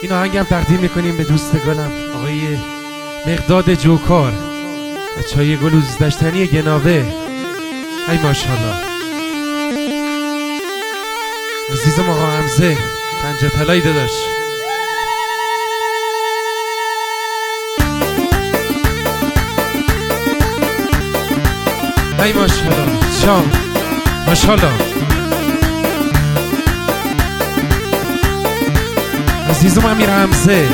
این آهنگم تقدیم میکنیم به دوست گلم آقای مقداد جوکار، بچه‌های گلوز دشتنی گناوه. ای ماشاءالله. عزیزم آقا حمزه پنجه طلایی داداش. ای ماشاءالله شام ماشاءالله. عزیزم امیر حمزه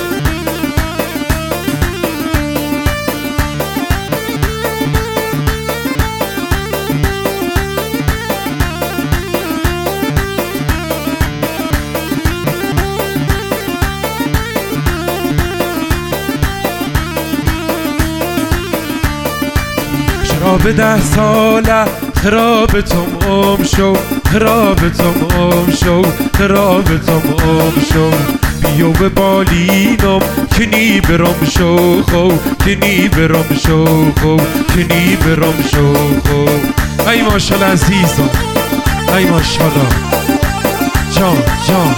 شراب 10 ساله خرابتم شو، خرابتم شو، خرابتم شو. بیو به بالینم کنی برم شو خو، کنی برم شو خو، کنی برم شو خو. ای ماشاءالله عزیزم، ای ماشاءالله جان جان.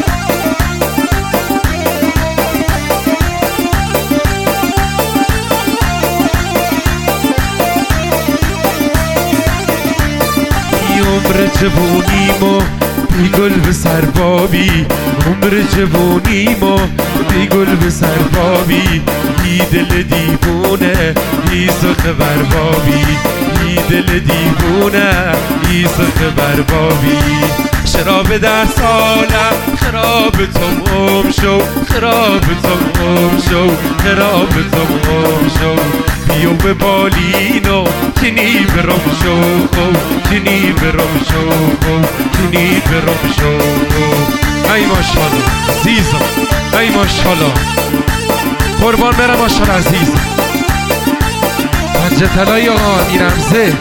عمر جوونیمو بی گل به سربابی، عمر جوونیمو بی گل به سربابی. بی دل دیوونه بی سخ بربابی، بی دل دیوونه بی سخ بربابی. شراب 10 ساله خرابتم شو، خرابتم شو، خرابتم شو. بیو به بالینو کنی برم شو خو، کنی برم شو خو، کنی برم شو خو. ای ماشاءالله عزیزم، ای ماشاءالله قربان برم ماشاءالله عزیزم. پنجه طلایی آقا امیر حمزه.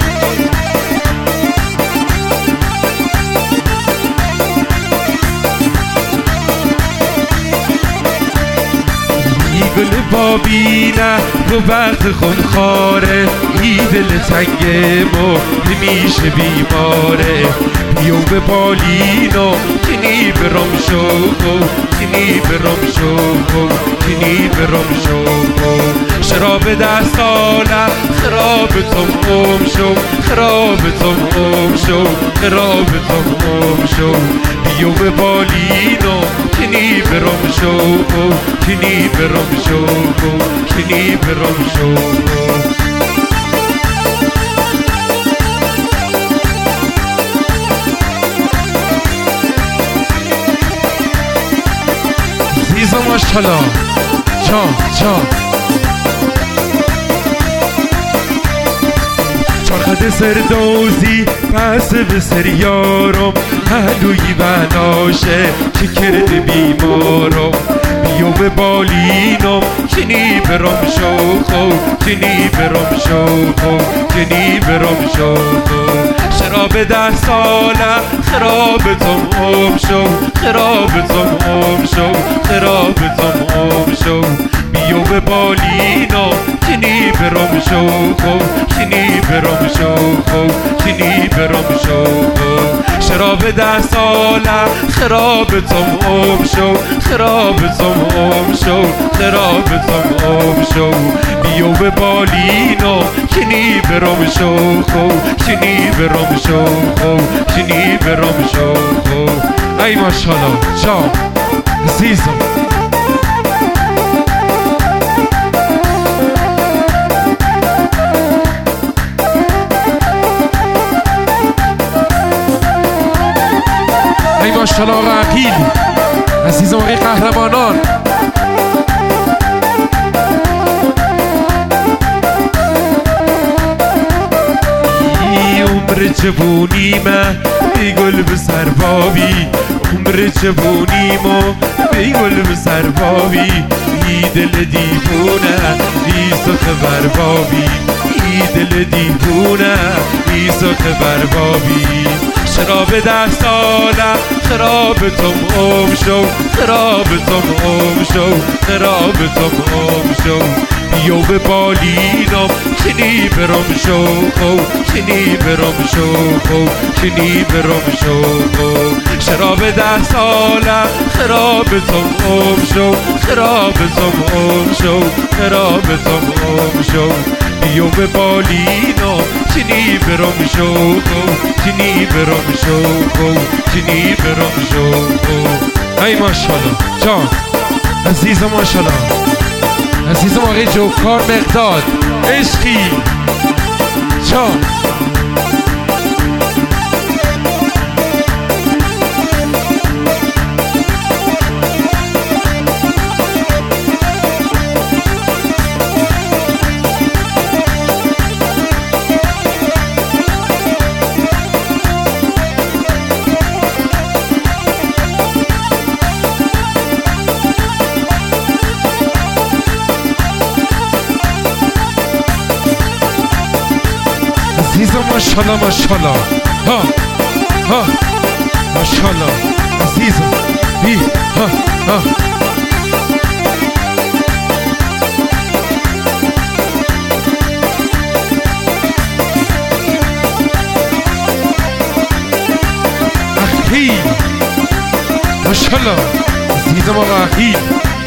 گل بابینه و وقت خونخواره، ای دل تنگمو همیشه بیماره. بیو به بالینو کنی برم شو خو، کنی برم شو خو، کنی برم شو خو. شراب 10 ساله خرابتم شو، خرابتم شو، خرابتم شو. بیو به بالینو کنی برم شو خو، کنی برم شو خو، کنی برم شو خو. عزیزم ماشاءالله جان جان. چرخد سردوزی پس به سر یارم، هلوی بناشه که کرده بیمارم. بیو به بالینم کنی برم شو خو، کنی برم شو خو، کنی برم شو خو. شراب 10 ساله خرابتم شو، خرابتم شو، خرابتم شو. بیو به بالینو کنی برم شو خو، کنی برم شو خو، کنی برم شو خو. شراب 10 ساله خرابتم شو، خرابتم شو، خرابتم شو. بیو به بالینو کنی برم شو خو، کنی برم شو خو، کنی برم شو خو. ای ماشاءالله جان عزیزم. ای ماشاءالله آقا عقیل، عزیزم آقای قهرمانان. عمر جوونیمه بی گل به سربابی، عمر جوونیمو بی گل به سربابی. بی دل دیوونه بی سخ بربابی، بی دل دیوونه بی سخ بربابی. شراب 10 ساله خرابتم شو، خرابتم شو، خرابتم شو. بیو به بالینم کنی برم شو خو، کنی برم شو خو، کنی برم شو خو. شراب 10 ساله خرابتم عم شو خرابتم عم شو خرابتم عم شو بیوم بالینا چنی برم شو چنی برم شو چنی برم شو ای ماشالله جان عزیزم ماشالله عزیزم آقای جوکار مقداد عشقی جان عزیزم ماشالله ماشالله ها ها ماشالله عزیزم بی ها ها اخی ماشالله عزیزم آقا اخی